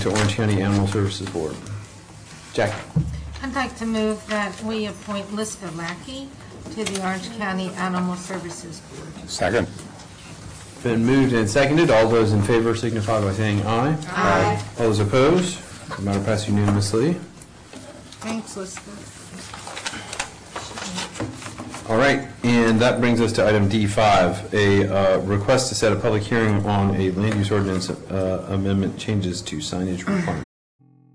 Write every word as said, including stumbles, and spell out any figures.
to Orange County Animal Services Board. Jack. I'd like to move that we appoint Liska Lackey to the Orange County Animal Services Board. Second. Been moved and seconded. All those in favor signify by saying aye. Aye. All those opposed? The matter passed unanimously. Thanks, Liska. All right, and that brings us to item D five, a uh, request to set a public hearing on a land use ordinance uh, amendment changes to signage requirements.